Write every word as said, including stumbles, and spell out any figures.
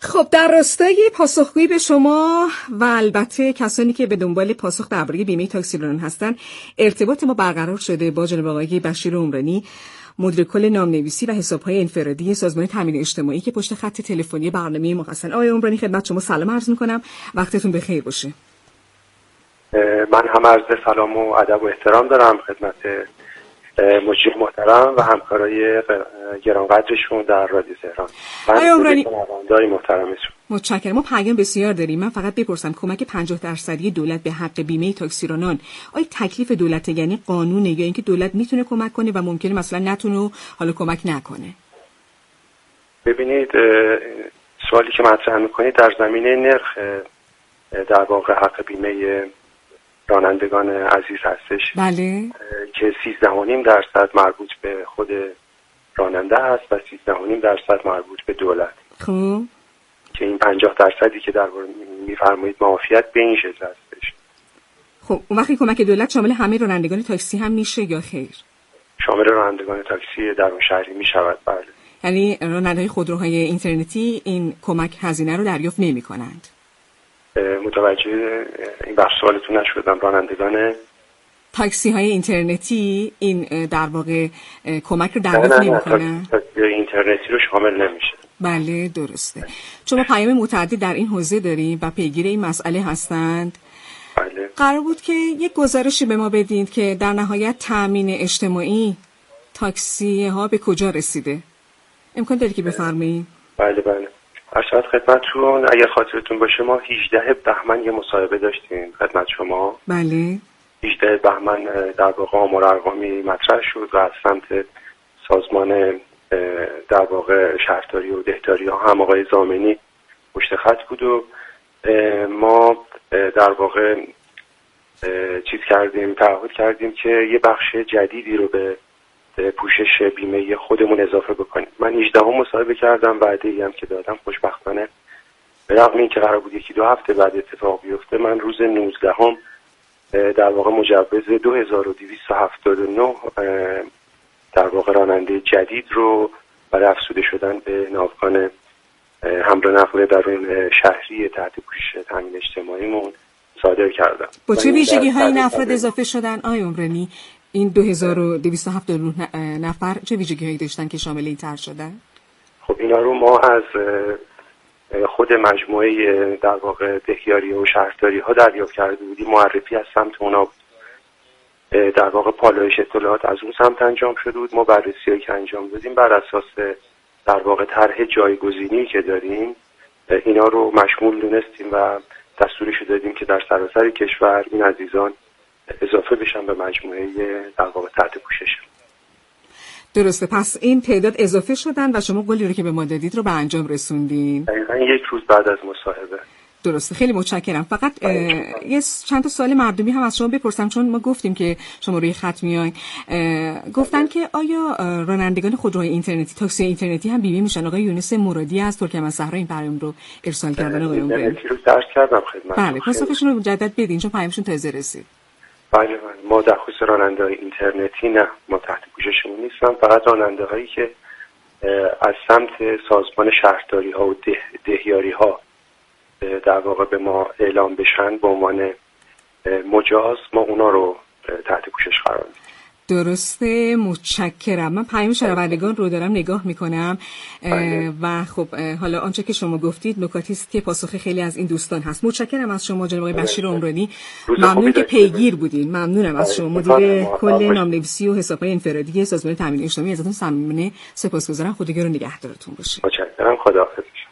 خب در راستای پاسخگویی به شما و البته کسانی که به دنبال پاسخ درباره بیمه تاکسی رانندگان هستن، ارتباط ما برقرار شده با جناب آقای بشیر عمرانی، مدیر کل نام‌نویسی و حساب‌های انفرادی سازمان تامین اجتماعی که پشت خط تلفنی برنامه ما هستن. آقای عمرانی خدمت شما سلام عرض می‌کنم، وقتتون بخیر باشه. من هم عرض سلام و ادب و احترام دارم خدمت مجری محترم و همکارای گرانقدرشون در رادیو تهران. آقای عمرانی داری محترمشون. متشکرم. ما پیام بسیار داریم. من فقط بپرسم کمک پنجاه درصدی دولت به حق بیمه تاکسی رانان آیا تکلیف دولت، یعنی قانونه یا اینکه دولت میتونه کمک کنه و ممکنه مثلا نتونه حالا کمک نکنه؟ ببینید سوالی که مطرح میکنید در زمینه نرخ در واقع حق بیمه رانندگان عزیز هستش. بله. که سیزده و نیم درصد مربوط به خود راننده هست و سیزده و نیم درصد مربوط به دولت. خب که این پنجاه درصدی که در میفرمایید معافیت به این شکل هستش. خب اون وقتی کمک دولت شامل همه رانندگان تاکسی هم میشه یا خیر؟ شامل رانندگان تاکسی درون شهری میشود. بله. یعنی راننده‌های خودروهای اینترنتی این کمک هزینه رو دریافت نمی‌کنند. متوجه این بخش سوالتون نشدم. رانندگان تاکسی های اینترنتی این در واقع کمک رو دریافت نمی‌کنند؟ تاکسی اینترنتی رو شامل نمیشه. بله درسته. چون ما پیام متعدد در این حوزه داریم و پیگیر این مسئله هستند. بله. قرار بود که یک گزارشی به ما بدید که در نهایت تامین اجتماعی تاکسی ها به کجا رسیده. امکان داره که بفرمایید؟ بله بله. ارشد خدمتتون اگر خاطرتون باشه ما هجدهم بهمن یه مصاحبه داشتیم خدمت شما. بله. هجدهم بهمن در واقع آمار ارقامی مطرح شد و از سمت سازمان در واقع شهرداری و دهداری ها هم آقای زامنی پشت خط بود و ما در واقع چیز کردیم، تعهد کردیم که یه بخش جدیدی رو به پوشش بیمه خودمون اضافه بکنیم. من هجدهم مصاحبه کردم، وعده‌ای هم که دادم خوشبختانه به رغم این که قرار بود یکی دو هفته بعد اتفاق بیفته، من روز نوزدهم در واقع مجوز دو هزار و دویست و هفتاد و نه در واقع راننده جدید رو برای افزوده شدن به ناوگان حمل و نقل درون شهری تحت پوشش تامین اجتماعیمون صادر کردم. با چه ویژگی های این افراد اضافه شدن آقای عمرانی؟ این دو هزار و دویست و هفتاد و نه نفر چه ویژگی هایی داشتن که شامل این طرح شدن؟ خب اینا رو ما از خود مجموعه در واقع دهیاری و شهرداری ها دریافت کرده بودیم. معرفی از سمت اونا بود. در واقع پالایش اطلاعات از اون سمت انجام شده بود. ما بررسی‌هایی که انجام دادیم بر اساس در واقع طرح جایگزینی که داریم اینا رو مشمول دونستیم و دستورش دادیم که در سراسر کشور این عزیزان اضافه بشن به مجموعه در واقع تحت پوشش. درسته. پس این تعداد اضافه شدن و شما قولی رو که به ما دادید رو به انجام رسوندین. دقیقاً یک روز بعد از مصاحبه. درسته. خیلی متشکرم. فقط یه چند تا سوال مردمی هم از شما بپرسم چون ما گفتیم که شما روی خط میاین. گفتن که آیا رانندگان خودروهای اینترنتی، تاکسی اینترنتی هم بیمه میشن؟ آقای یونس مرادی از ترکمنصحرا این پیام رو ارسال کردن. آقای عمرانی رو درس کردم خدمت. بله، پاسخشون رو مجدد بدین چون پیامشون تازه رسید. بله بله. ما در خصوص راننده‌های اینترنتی نه، ما تحت پوششمون نیستن. فقط راننده‌هایی که از سمت سازمان شهرداری ها و ده، دهیاری ها در واقع به ما اعلام بشن به عنوان مجاز، ما اونا رو تحت پوشش قرار میدیم. درسته. متشکرم. من پیام شنوندگان رو دارم نگاه میکنم و خب حالا آنچه که شما گفتید نکاتی است که پاسخ خیلی از این دوستان هست. متشکرم از شما جناب آقای بشیر عمرانی. ممنون که پیگیر بودین. ممنونم از شما مدیر کل نام‌نویسی و حساب‌های انفرادی سازمان تامین اجتماعی. ازتون صمیمانه سپاسگزارم. خداگار و نگهدارتون باشه. متشکرم. خداحافظ.